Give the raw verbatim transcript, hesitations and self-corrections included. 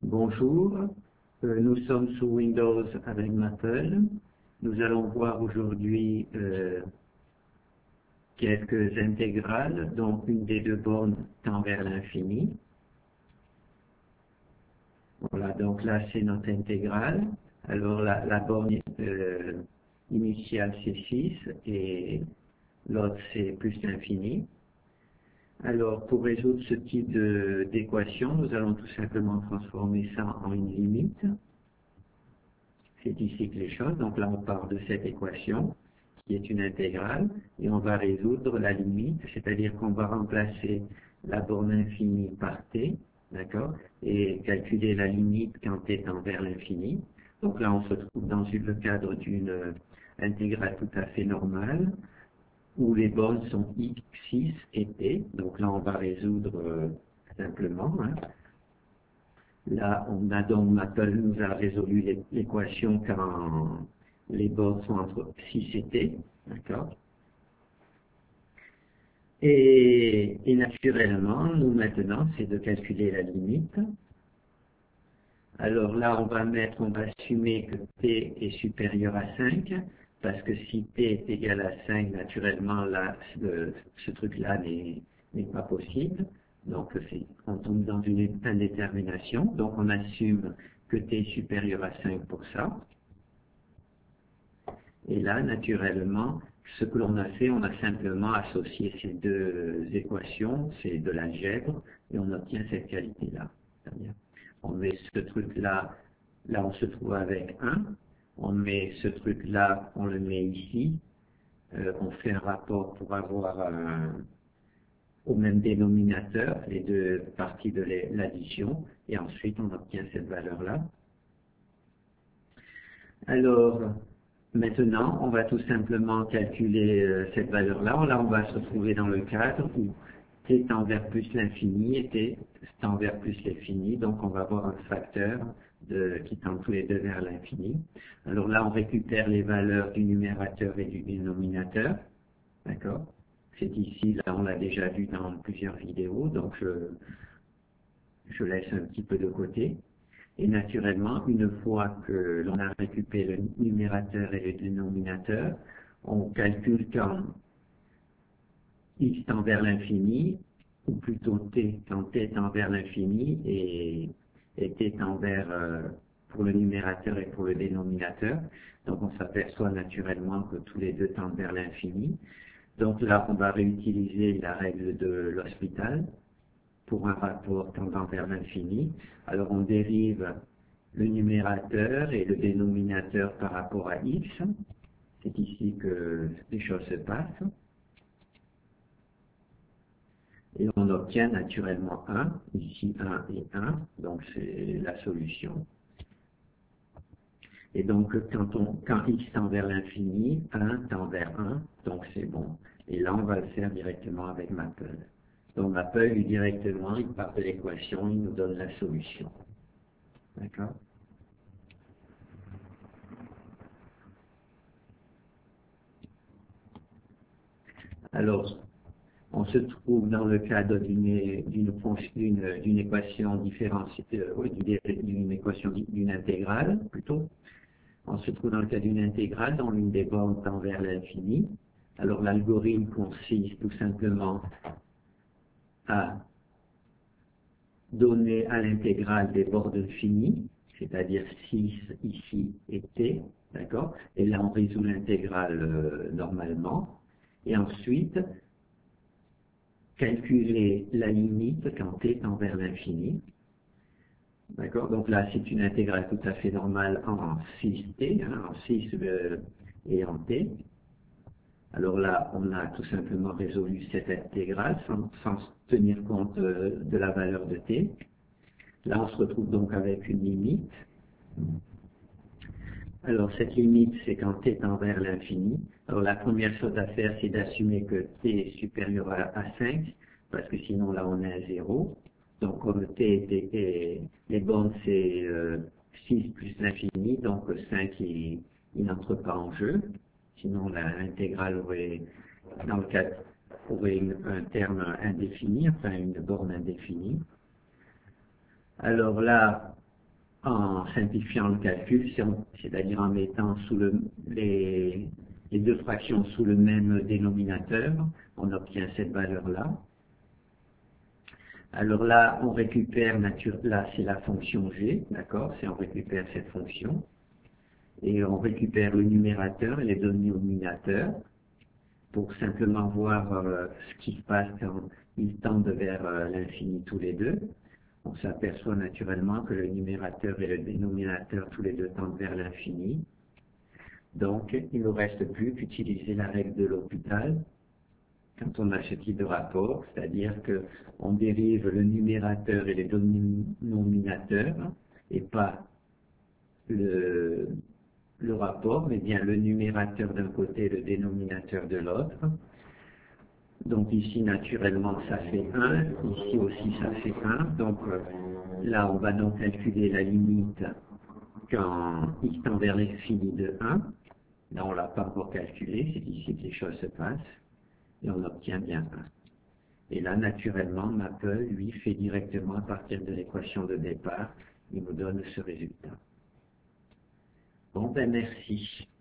Bonjour, euh, nous sommes sous Windows avec Maple. Nous allons voir aujourd'hui euh, quelques intégrales, donc une des deux bornes tend vers l'infini. Voilà, donc là c'est notre intégrale. Alors la, la borne euh, initiale c'est six et l'autre c'est plus l'infini. Alors, pour résoudre ce type d'équation, nous allons tout simplement transformer ça en une limite. C'est ici que les choses, donc là on part de cette équation, qui est une intégrale, et on va résoudre la limite, c'est-à-dire qu'on va remplacer la borne infinie par t, d'accord, et calculer la limite quand t tend vers l'infini. Donc là on se trouve dans le cadre d'une intégrale tout à fait normale, où les bornes sont x, six et t. Donc là, on va résoudre euh, simplement. Hein. Là, on a donc, Maple nous a résolu l'équation quand les bornes sont entre six et t. D'accord. Et, et naturellement, nous maintenant, c'est de calculer la limite. Alors là, on va mettre, on va assumer que t est supérieur à cinq. Parce que si t est égal à cinq, naturellement, là, ce, ce truc-là n'est pas possible. Donc, on tombe dans une indétermination. Donc, on assume que t est supérieur à cinq pour ça. Et là, naturellement, ce que l'on a fait, on a simplement associé ces deux équations, c'est de l'algèbre, et on obtient cette qualité-là. On met ce truc-là, là, on se trouve avec un. On met ce truc-là, on le met ici. Euh, on fait un rapport pour avoir un, au même dénominateur les deux parties de l'addition. Et ensuite, on obtient cette valeur-là. Alors, maintenant, on va tout simplement calculer euh, cette valeur-là. Là, on va se retrouver dans le cadre où t tend vers plus l'infini et t tend vers plus l'infini. Donc, on va avoir un facteur de, qui tend tous les deux vers l'infini. Alors là, on récupère les valeurs du numérateur et du dénominateur. D'accord? C'est ici, là, on l'a déjà vu dans plusieurs vidéos, donc je, je laisse un petit peu de côté. Et naturellement, une fois que l'on a récupéré le numérateur et le dénominateur, on calcule quand x tend vers l'infini, ou plutôt t, quand t tend vers l'infini et, et t tend vers, euh, pour le numérateur et pour le dénominateur. Donc on s'aperçoit naturellement que tous les deux tendent vers l'infini. Donc là, on va réutiliser la règle de l'hospital pour un rapport tendant vers l'infini. Alors on dérive le numérateur et le dénominateur par rapport à x. C'est ici que les choses se passent. Et on obtient naturellement un, ici un et un, donc c'est la solution. Et donc quand, on, quand x tend vers l'infini, un tend vers un, donc c'est bon. Et là on va le faire directement avec Maple. Donc Maple, lui directement, il part de l'équation, il nous donne la solution. D'accord? Alors, on se trouve dans le cadre d'une d'une équation différentielle, euh, oui, d'une équation d'une intégrale, plutôt. On se trouve dans le cas d'une intégrale dont l'une des bornes tend vers l'infini. Alors l'algorithme consiste tout simplement à donner à l'intégrale des bornes finies, c'est-à-dire six ici et t, d'accord? Et là on résout l'intégrale euh, normalement. Et ensuite, calculer la limite quand t tend vers l'infini. D'accord? Donc là, c'est une intégrale tout à fait normale en six t, hein, en six euh, et en t. Alors là, on a tout simplement résolu cette intégrale sans, sans tenir compte euh, de la valeur de t. Là, on se retrouve donc avec une limite. Alors, cette limite, c'est quand t tend vers l'infini. Alors, la première chose à faire, c'est d'assumer que t est supérieur à, à cinq, parce que sinon, là, on est à zéro. Donc, comme t est, les bornes, c'est euh, six plus l'infini, donc cinq, il, il n'entre pas en jeu. Sinon, l'intégrale aurait, dans le cas, aurait une, un terme indéfini, enfin une borne indéfinie. Alors là, en simplifiant le calcul, c'est-à-dire en mettant sous le, les, les deux fractions sous le même dénominateur, on obtient cette valeur-là. Alors là, on récupère, nature, là c'est la fonction g, d'accord, c'est on récupère cette fonction, et on récupère le numérateur et les dénominateurs, pour simplement voir euh, ce qui se passe quand ils tendent vers euh, l'infini tous les deux. On s'aperçoit naturellement que le numérateur et le dénominateur tous les deux tendent vers l'infini. Donc, il ne nous reste plus qu'utiliser la règle de l'hôpital quand on a ce type de rapport, c'est-à-dire qu'on dérive le numérateur et les dénominateurs, et pas le, le rapport, mais bien le numérateur d'un côté et le dénominateur de l'autre. Donc ici, naturellement, ça fait un, ici aussi, ça fait un. Donc euh, là, on va donc calculer la limite quand x tend vers l'infini de un. Là, on ne l'a pas encore calculé, c'est ici que les choses se passent, et on obtient bien un. Et là, naturellement, Maple, lui, fait directement à partir de l'équation de départ, il nous donne ce résultat. Bon, ben merci.